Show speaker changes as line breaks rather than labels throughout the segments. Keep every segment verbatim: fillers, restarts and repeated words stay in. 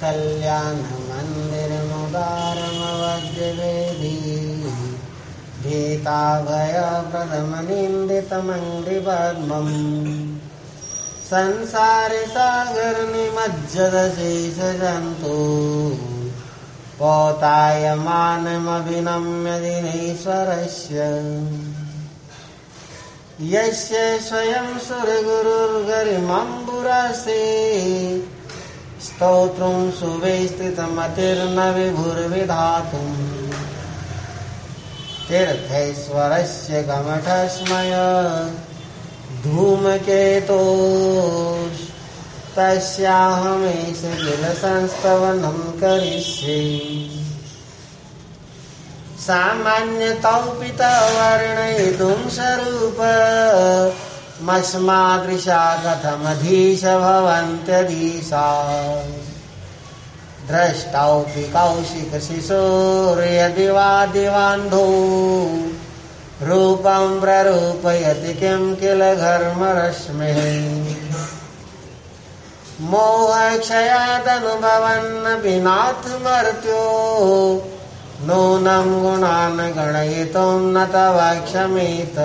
कल्याणमन्दिरमुदारमवद्यवेदी भीताभयप्रदमनिन्दितमङ्घ्रिपद्मम् संसारे सागरनिमज्जदशेषजन्तु पौतायमानमभिनम्य दिनेश्वरस्य यस्य स्वयं सुरगुरुर्गरिमम्बुरासे स्तोत्रं सुवेष्टितमतिर्न विभुर्विधातुम् तीर्थेश्वरस्य कमठस्मय धूमकेतोस्तस्याहमेष किल संस्तवनं करिष्ये सामान्यतौ पितवर्णयितुं स्वरूपमस्मादृशा कथमधीश भवन्त्यधीशा द्रष्टौपि कौशिकशिशोर्यदि वा दिवान्धो रूपं प्ररूपयति किं किल घर्मरश्मिः मोहक्षयादनुभवन्नपि नाथ मर्त्यो नूनं गुणान् गणयितुं न तव क्षमेत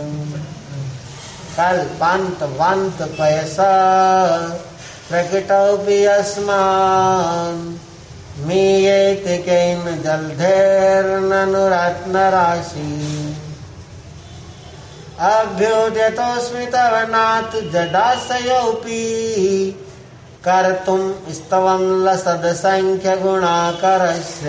कल्पान्तवान्तपयसा प्रकटोऽपि यस्मान् मीयेति केन जलधेर्ननुरत्नराशि अभ्युद्यतोऽस्मि तव नाथ जडाशयोऽपि कर्तुं स्तवं लसदसङ्ख्यगुणाकरस्य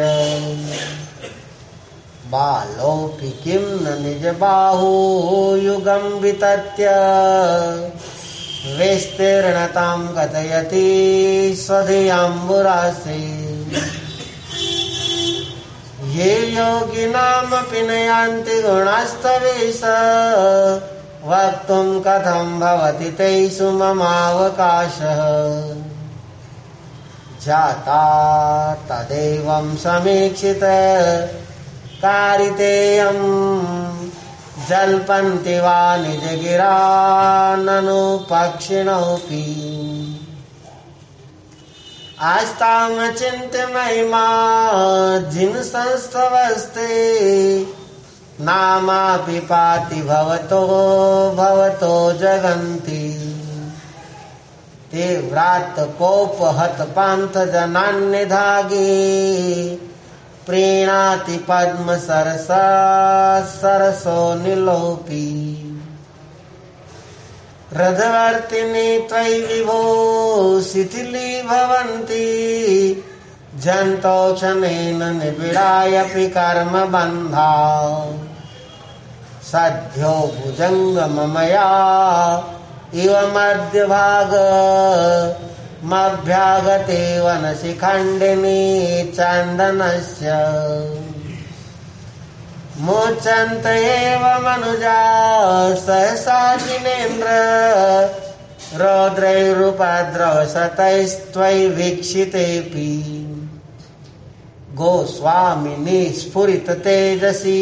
बालोऽपि किं न निजबाहुयुगं वितत्य विस्तीर्णतां कथयति स्वधियाम्बुरासे ये योगिनामपि न यान्ति गुणास्तवेश वक्तुं कथं भवति तेषु ममावकाशः जाता तदेवं समीक्षित कारितेयं जल्पन्ति वा निजगिरा ननु पक्षिणोऽपि आस्तां चिन्त्य महिमा जिन संस्तवस्ते नामापि पाति भवतो भवतो जगन्ति ते व्रात पोपहत पान्थ जनान्निधागे प्रीणाति पद्म सरसा सरसो निलोपी रथवर्तिनि त्वयि विभो शिथिली भवन्ति जन्तो क्षणेन निबिडायपि कर्म बन्धा सद्यो भुजङ्गममया इव मध्यभाग मभ्यागते वनशिखण्डिनी चन्दनस्य मुच्यन्त एव मनुजा सहसा जिनेन्द्र रौद्रैरुपद्रवशतैस्त्वयि वीक्षितेऽपि गोस्वामिनी स्फुरित तेजसी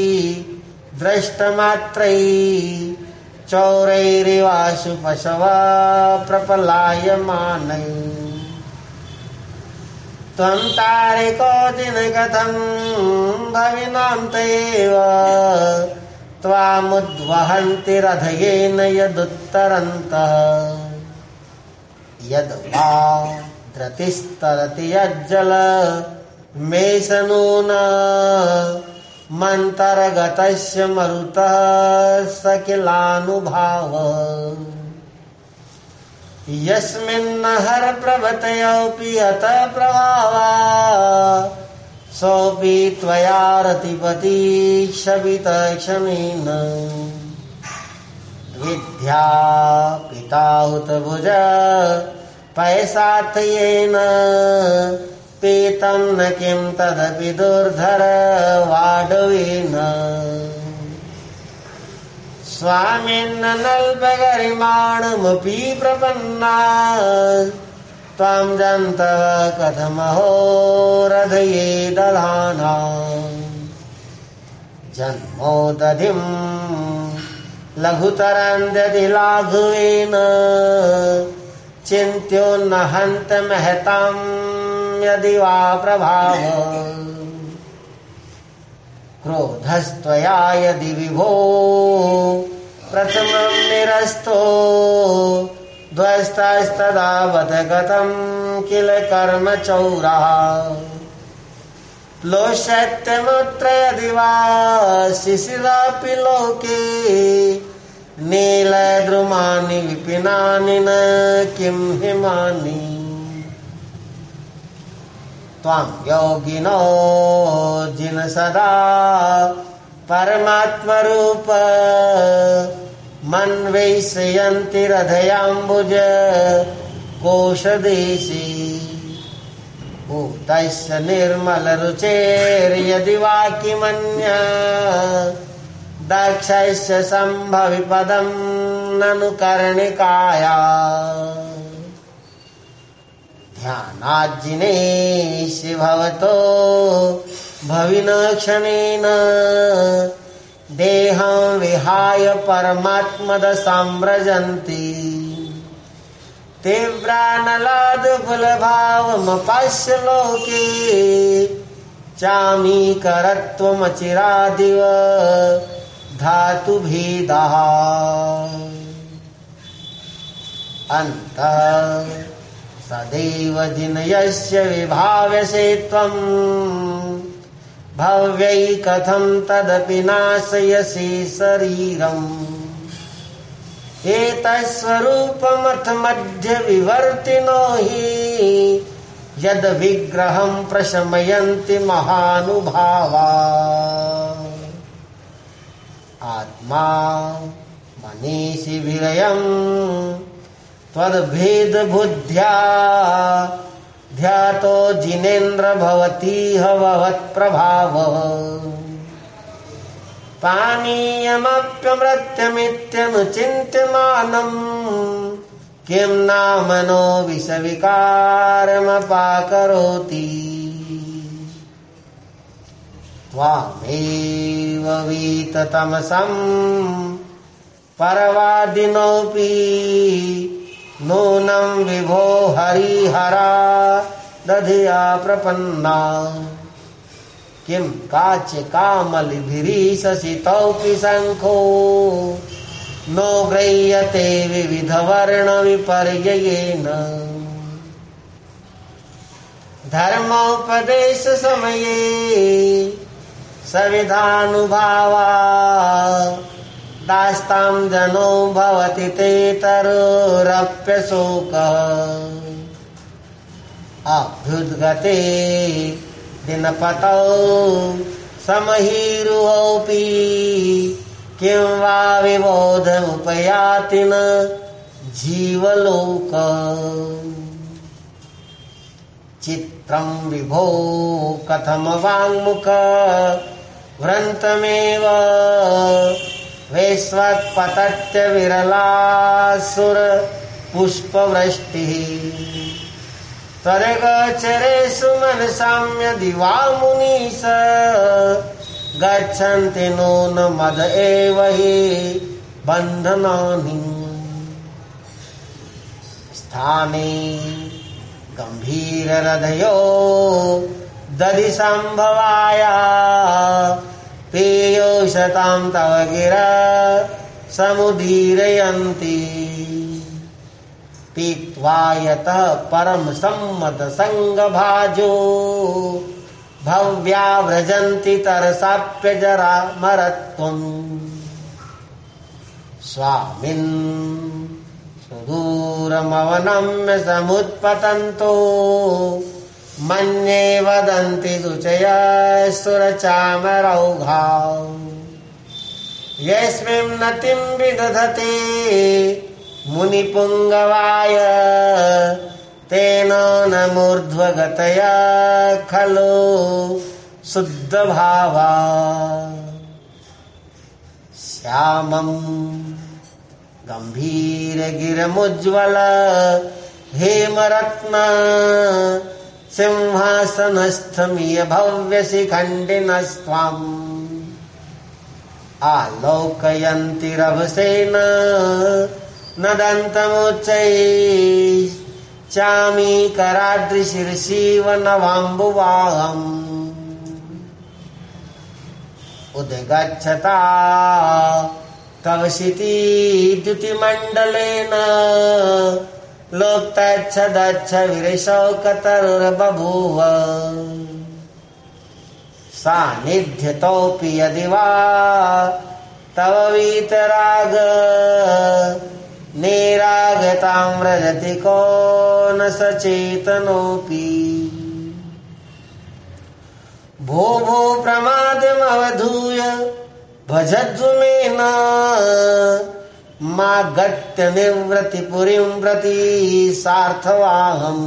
दृष्टमात्रैः चौरैरिवाशु पशवा प्रपलायमानैः त्वं तारिको दिनगतं भविनान्तेव त्वामुद्वहन्ति रथयेन यदुत्तरन्तः यद्वा द्रतिस्तरति यज्जल मेषनून मन्तरगतस्य मरुतः सकिलानुभाव यस्मिन् हर प्रभृतयोऽपि अत प्रभावा सोऽपि त्वया रतिपति क्षपितक्षमेन विद्या पिताहुत भुज पैसाथयेन पीतं न किं तदपि दुर्धर वाडवेन स्वामिन्न नल्पगरिमाणमपि प्रपन्ना त्वां जन्तव कथमहो रथये दधाना जन्मोदधिं लघुतरं लाघवेन चिन्त्यो न हन्त महतां यदि वा प्रभाव क्रोधस्त्वया यदि विभो प्रथमं निरस्तो ध्वस्तस्तदावत गतं किल कर्म चौरः लोष्यत्यमुत्र यदि वा शिशिरापि लोके नीलद्रुमानि विपिनानि न किं हिमानि त्वां योगिनो जिन सदा परमात्मरूप मन्वैष्यन्ति हृदयाम्बुज कोशदेशे भूतस्य निर्मलरुचेर्यदि वा किमन्य दक्षस्य सम्भवि पदं ननु कर्णिकाया ध्यानाज्जिनेष्य भवतो भविन क्षणेन देहं विहाय परमात्मद सम्व्रजन्ति तीव्रानलादफुलभावमपश्य लोके चामीकरत्वमचिरादिव धातुभेदः अन्तः सदैव जिनयस्य विभाव्यसे त्वं भव्यै कथं तदपि नाशयसि शरीरम् एतत्स्वरूपमथ मध्य विवर्तिनो हि यद विग्रहं प्रशमयन्ति महानुभावा आत्मा मनीषि विरयम् त्वद्भेद बुद्ध्या ध्यातो जिनेन्द्र भवतीह भवत्प्रभावः पानीयमप्यमृत्यमित्यनुचिन्त्यमानम् किं नामनो विषविकारमपाकरोति त्वामेव वीततमसं परवादिनोऽपि नूनं विभो हरिहरा दधिया प्रपन्ना किं काचिकामलिभिरीशसितौपि शङ्खो नो गृह्यते विविधवर्णविपर्ययेन धर्मोपदेशसमये सविधानुभावा दास्तां जनो भवति ते तरोरप्यशोकः अभ्युद्गते दिनपतौ समहीरुहोऽपि किं वा विबोधमुपयाति न जीवलोक चित्रं विभो कथम वाङ्मुख व्रन्तमेव वैश्वत्पतत्य विरलासुर पुष्पवृष्टिः त्वरगोचरेषु मनसां यदि वा मुनीश गच्छन्ति नून मद एव हि बन्धनानि स्थाने गम्भीरहृदयो दधि सम्भवाया पेयोषतां तव गिरा समुदीरयन्ति पीत्वा यतः परम सम्मत संगभाजो भव्या व्रजन्ति तरसाप्यजरा मरत्वम् स्वामिन् सुदूरमवनम्य समुत्पतन्तो मन्ये वदन्ति शुचया सुरचामरौघा यस्मिन् नतिं विदधते मुनिपुङ्गवाय तेन न मूर्ध्वगतया खलु शुद्धभावा श्यामं गम्भीरगिरमुज्ज्वल हेमरत्न सिंहासनस्थमिय भव्यशिखण्डिनस्त्वाम् आलोकयन्ति रभसेन नदन्तमुच्चैः चामी कराद्रिशीर्षीव नवाम्बुवाहम् उद्गच्छता तव क्षितिद्युतिमण्डलेन लोक्तच्छदच्छ विरशौकतरुर्बभूव सान्निध्यतोऽपि यदि वा तव वीतराग निरागतां व्रजति को न सचेतनोऽपि भो भो प्रमादमवधूय भजध्वमेन मा गत्य निवृत्तिपुरीं प्रति सार्थवाहम्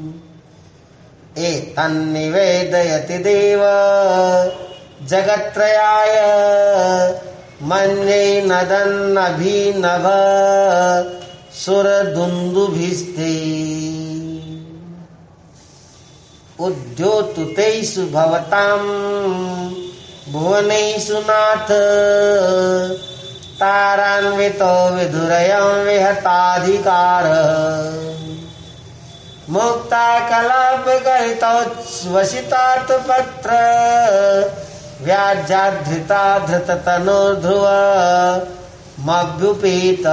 एतन्निवेदयति देव जगत्त्रयाय मन्ये नदन्नभिनभ सुरदुन्दुभिस्ते उद्योतु तेषु भवतां भुवनेषु नाथ तारान्वितो विधुरयं विहताधिकार मुक्ता कलापकलितोच्छ्वसितात् पत्र व्याज्याधृता धृततनुर्ध्रुव मभ्युपेत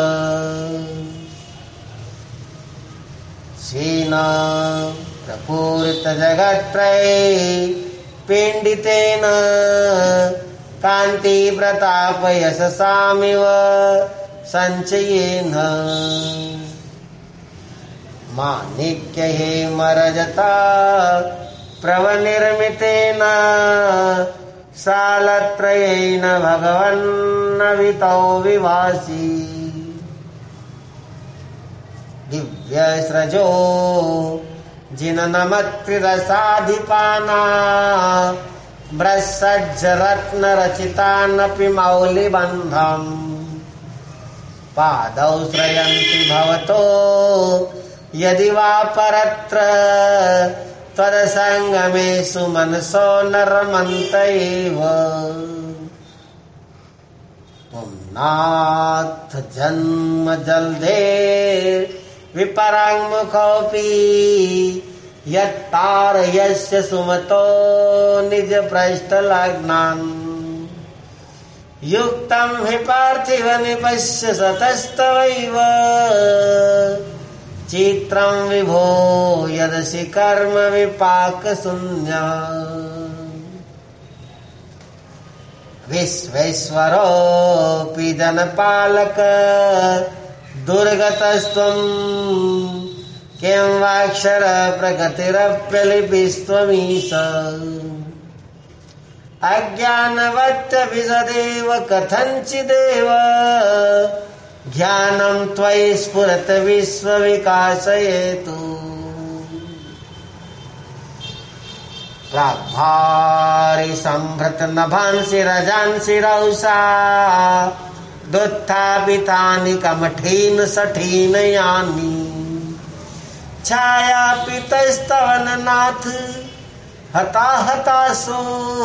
श्रीन प्रपूरित जगत्त्रये पिण्डितेन कान्ति प्रताप यशसामिव सञ्चयेन माणिक्य हेमरजता प्रवनिर्मितेन सालत्रयेन भगवन्नवितौ विभासि दिव्यस्रजो जिननमत्रिरसाधिपाना ब्रह्मज्जरत्नरचितानपि मौलिबन्धम् पादौ श्रयन्ति भवतो यदि वा परत्र त्वदसङ्गमेषु मनसो न रमन्त एव पुम्नाथ जन्म जल्दे विपराङ्मुखोऽपि यत्तारयस्य सुमतो निजपृष्ठलग्नान् युक्तं हि पार्थिव निपश्य सतस्तवैव चित्रं विभो यदसि कर्म विपाक शून्या विश्वेश्वरोऽपि जनपालक दुर्गतस्त्वं किं वाक्षर प्रगतिरप्यलिपिस्त्वमीश अज्ञानवत्यभिसदेव कथञ्चिदेव ज्ञानं त्वयि स्फुरत विश्वविकासयेतु प्राग्भारि सम्भृत नभांसि रजांसि रौषा दुत्थापितानि कमठीन सठीन यानि छायापितस्तवन नाथ हता हतासो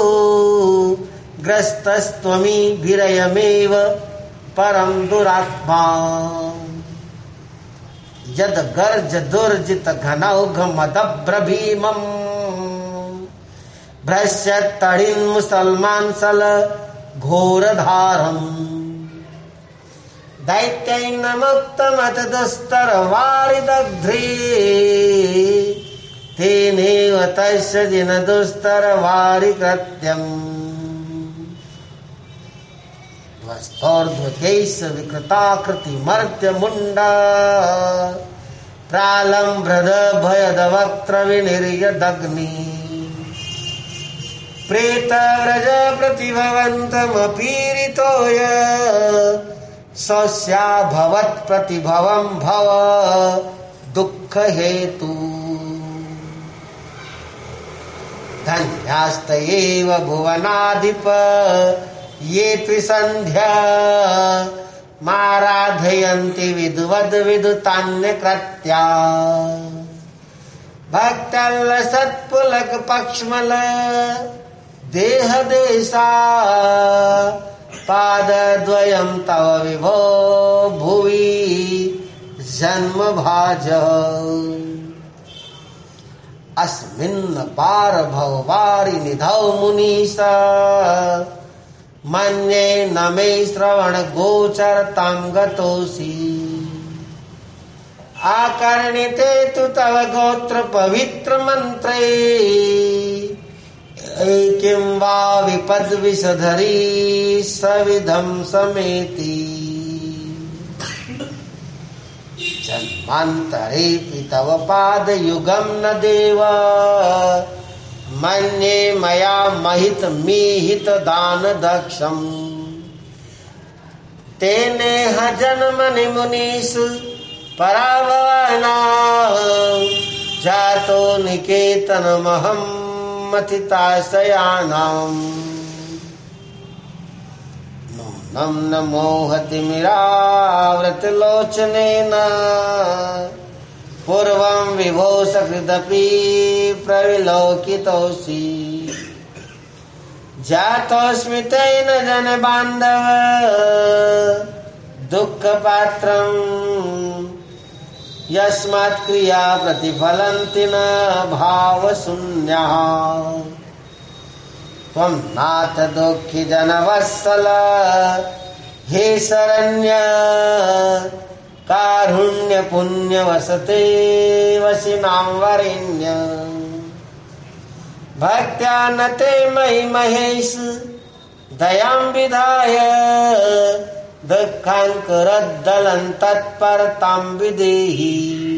ग्रस्तस्त्वमी विरयमेव परम दुरात्मा यद गर्ज दुर्जित घनौघ मदभ्रभीमम् भ्रश्यत्तडिन् मुसल्मान सल घोरधारम् दैत्यैन मुक्तमत दुस्तर वारिदग्ध्रे तेनेव तस्य जिन दुस्तर वारि कृत्यम् ध्वस्तोर्ध्वकैष विकृताकृति मर्त्य मुण्डा प्रालम्भ्रद भयद वक्त्र विनिर्यदग्नि प्रेत व्रज प्रतिभवन्तमपीरितोय स्वस्या भवत् प्रतिभवं भव दुःख हेतु धन्यास्त एव भुवनाधिप ये त्रिसन्ध्या माराधयन्ति विदुवद् विदुतान्यकृत्या भक्तल्लसत्पुलक पक्ष्मल देहदेशा पादद्वयं तव विभो भुवि जन्म भाज अस्मिन् पार भववारि निधौ मुनीसा मन्ये न मे श्रवण गोचर तां गतोऽसि आकर्णिते तु तव गोत्र पवित्र मंत्रे किं वा विपद विषधरी सविधम समेति जन्मान्तरेऽपि तव पादयुगं न देव मन्ये मया महित मीहित दान दक्षम् तेनेह जन्मनि मुनीष पराभवना जातो निकेतनमहं मथिताशयानाम् नूनं न मोहति मिरावृतलोचनेन पूर्वं विभो सकृदपि प्रविलोकितोऽसि जातोऽस्मि तेन जन बान्धव दुःखपात्रम् यस्मात् क्रिया प्रतिफलन्ति न भावशून्यः त्वं नाथ दुःखी जनवत्सल हे शरण्य कारुण्य पुण्य वसते वशिनां वरेण्य भक्त्या न ते मयि महेश दयां विधाय दुःखाङ्कुरद्दलं तत्परतां विदेहि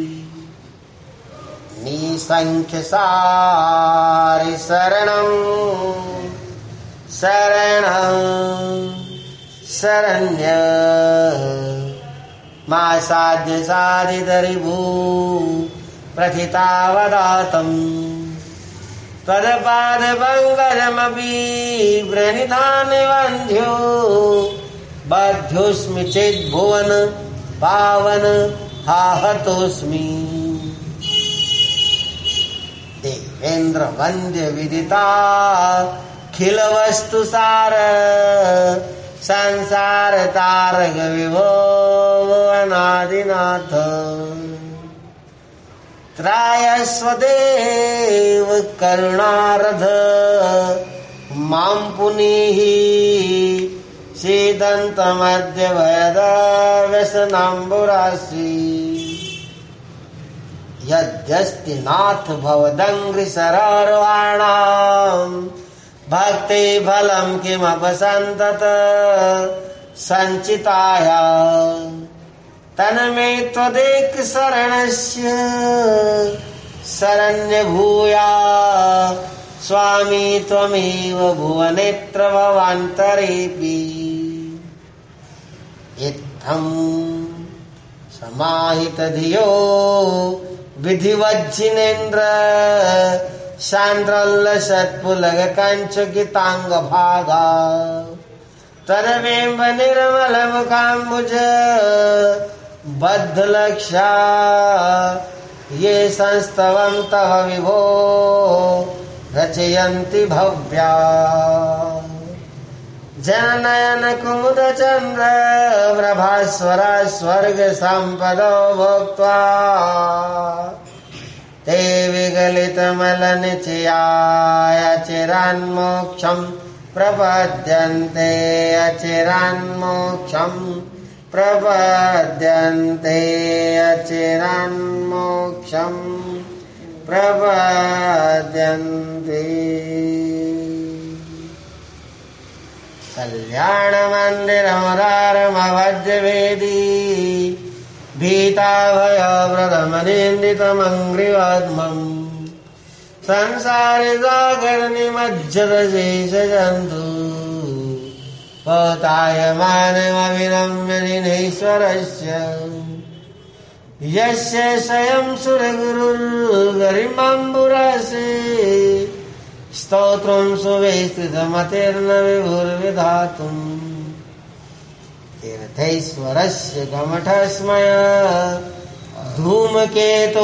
निसंख्यसारि शरणं शरणं शरण्य मा साध्य साधितरिभू प्रथितावदातम् त्वदपादपङ्कजमपि प्रणिधानि वन्ध्यो बध्योऽस्मि चेत् भुवन पावन आहतोऽस्मि देवेन्द्र वन्द्य विदिता खिल वस्तु सार संसार तारक विभो अनादिनाथ त्रायस्वदेव करुणारध मां पुनीहि सीदन्तमद्य भयदा व्यसनाम्बुरासि यद्यस्ति नाथ भवदङ्घ्रिसरार्वाणां भक्ति फलं किमपसन्तत सञ्चिताया तन्मे त्वदेक शरणस्य शरण्यभूया स्वामी त्वमेव भुवनेत्र भवान्तरेऽपि इत्थं समाहितधियो विधिवज्जिनेन्द्र शान्द्रल्लसत्पुलगकाञ्चकिताङ्गभागा तदवेम्ब निर्मलमुखाम्बुज बद्धलक्षा ये संस्तवं तव विभो रचयन्ति भव्या जननयन कुमुद चन्द्र प्रभास्वरा स्वर्ग सम्पदो भोक्त्वा ते विगलितमलनिचयाय चिरान्मोक्षं प्रपद्यन्ते अचिरान्मोक्षं प्रपद्यन्ते अचिरान्मोक्षं प्रपद्यन्ते कल्याणमन्दिरमुरारमवज्रवेदी भीताभयव्रतमनिन्दितमङ्घ्रिवाद्मम् संसारे सागरनिमज्जतशेषजन्तु पतायमानमविरम्य दिनेश्वरस्य यस्य स्वयं सुरगुरुर्गरिमाम्बुरासे स्तोत्रं सुवेष्टितमतिर्न विभुर्विधातुम् तीर्थेश्वरस्य कमठस्मय धूमकेतो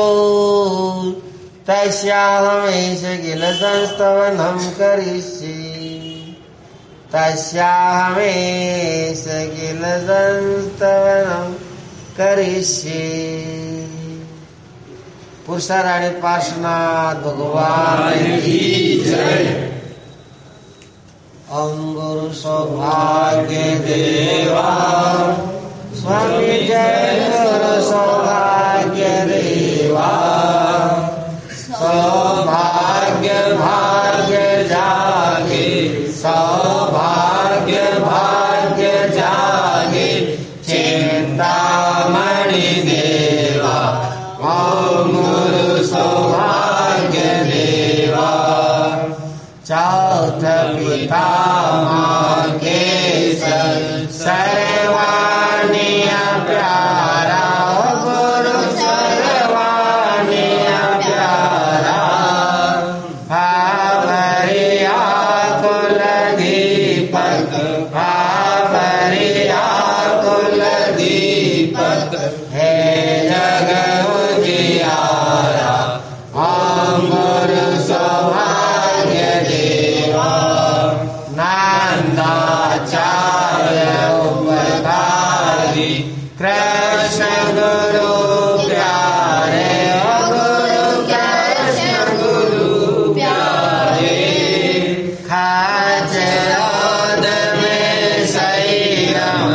तस्याहमेष किल संस्तवनं करिष्ये तस्याहमेष किल संस्तवनं करिष्ये। पुरुषाराणी पार्श्वनाथ भगवान की जय। ओम गुरु सौभाग्य देवा स्वामी जय गुरु सौभाग्य देवा। सौभाग्य भाग्य जागे सौभाग्य भाग्य जागे चिंतामणि देवा। ओम गुरु सौभाग्य देवा। चौथ पितामह के सर्वाणीय प्यारा गुरु सर्वाणीय प्यारा। भावरिया कुल दीपक भावरिया कुल दीपक हे जग उजियारा। ओम गुरु सौभाग्य देवा। नंदाचार्य उपकारी कृष्ण गुरु प्यारे। गुरु कृष्ण गुरु प्यारे। खाचरोद में संयम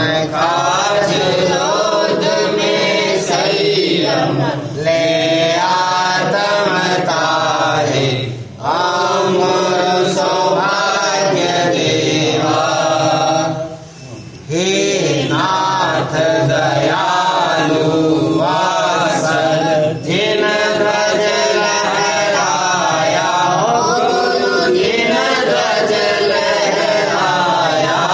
खाचरोद में संयम ले आत्म तारे। ओम गुरु सौभाग्य देवा। हे नाथ दयालु वासल जिन ध्वज लहराया। गुरु जिन ध्वज लहराया।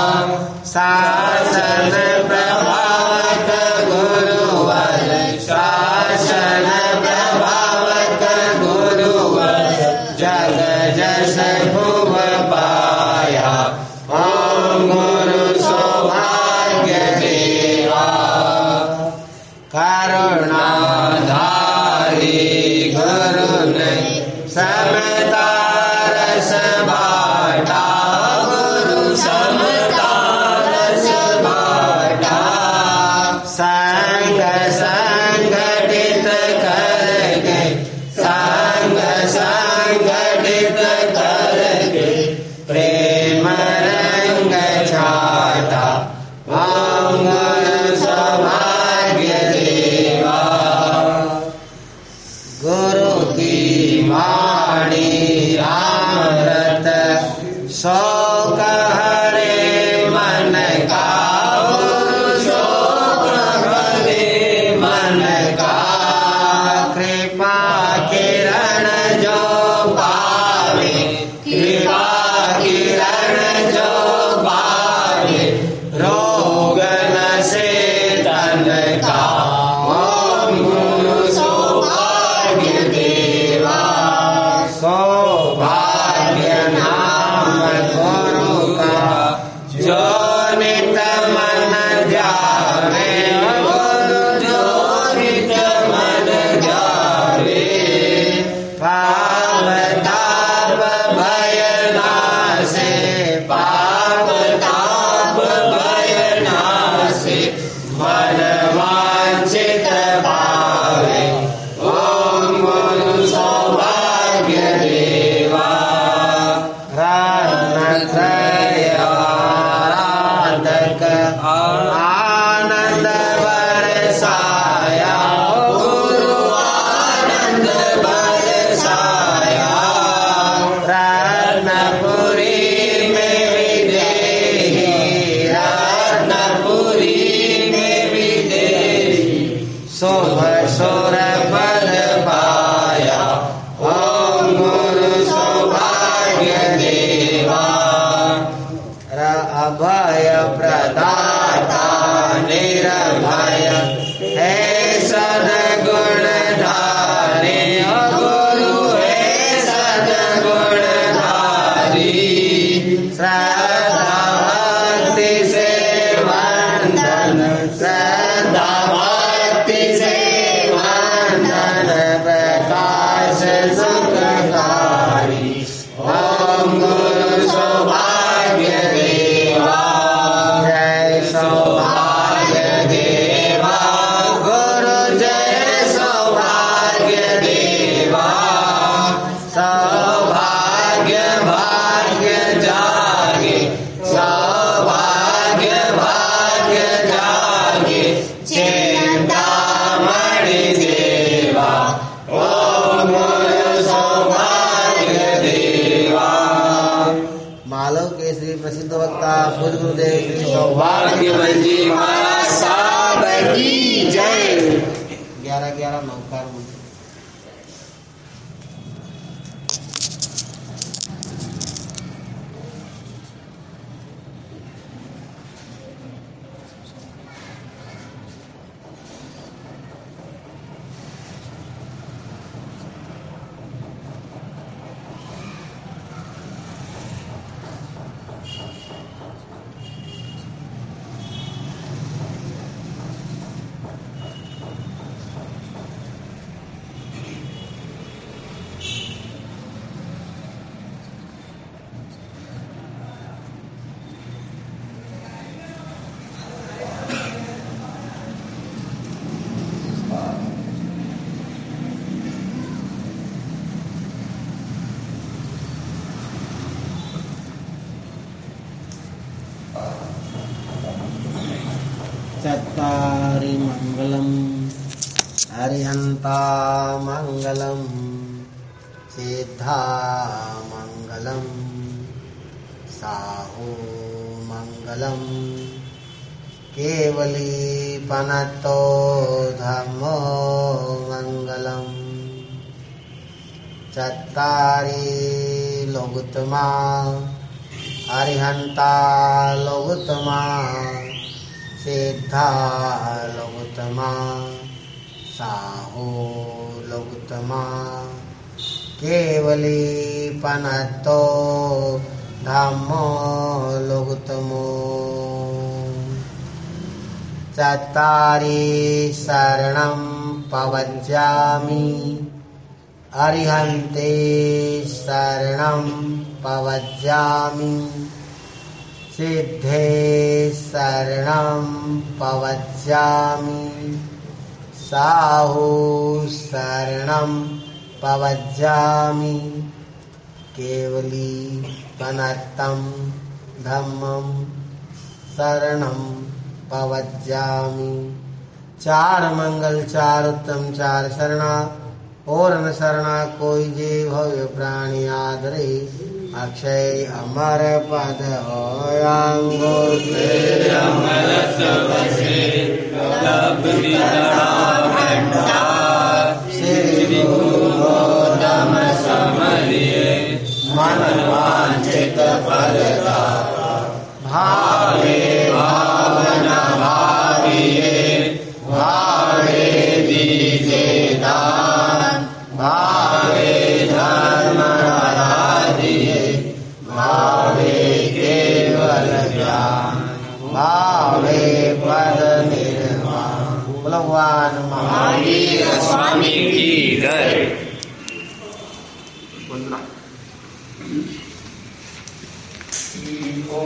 शासन प्रभावक गुरुवर शासन प्रभावक गुरुवर जग जस भुव पाया। ओम गुरु सौभाग्य देवा। करुणाधारी गुरु ने समता रस बाटा। गुरु समता रस बाटा। संग संगठित करके संग संगठित करके प्रेम रंग छाटा। ओम गुरु सौभाग्य देवा। गुरु की वाणी अमृत शोक हरे मन का। गुरु शोक हरे मन का। कृपा किरण जो पावे कृपा किरण जो पावे रोग नशे तन का। ओम गुरु सौभाग्य देवा। सौभाग्य नाम गुरु का जो नित मन ध्यावे। गुरु जो नित मन ध्यावे। पाप ताप भय नासे पाप ताप भय नासे मन वांछित पावे। ओम गुरु सौभाग्य देवा। रत्नत्रय आराधक आनंद बरसाया। गुरु आनंद बरसाया। रत्नपुरी में विदेही रत्नपुरी में विदेही शुभ सुर पद पाया। ओम गुरु सौभाग्य देवा। अभय प्रदाता निर्भय है सद्गुण धारे। गुरु है सद्गुण धारी। श्रद्धा भक्ति से वंदन श्रद्धा भक्ति से वंदन प्रकाश सुखकारी। ओम गुरु सौभाग्य देवा। जय सौभाग्य देवा। माधव केसरी प्रसिद्ध वक्ता पूज्य गुरुदेव श्री सौभाग्यवती
जी महाराज साहब की जय।
ग्यारह ग्यारह नौकार मंत्र। चत्तारि मंगलम हरिहंता मंगलम सिद्धा मंगलम साहू मंगलम केवली पनतो धम्मो मंगलम चत्तारि लोगुत्तमा हरिहंता लोगुत्तमा सिद्धा लोगुत्तमा साहू लोगुत्तमा केवली पनतो धम्मो लोगुत्तमो चत्तारि शरणं पवज्जामि अरिहन्ते शरणं पवज्जामि सिद्धे शरणं पवज्जामि साहू शरणं पवज्जामि केवली पनतं धम्मं शरणं पवज्जामि। चार मंगल चार उत्तम चार शरणा और न शरणा कोई जे भव्य प्राणी आदरे अक्षय अमर पद होयांगो तेरे अमर सबसे लब श्री गुरु गोदम समरिये मन वांछित फलदा भावे भावना भाविये भावे दीजे दान भावे धर्म आराधिये भावे केवल ज्ञान भावे पद निर्वाण। भगवान महावीर स्वामी की जय।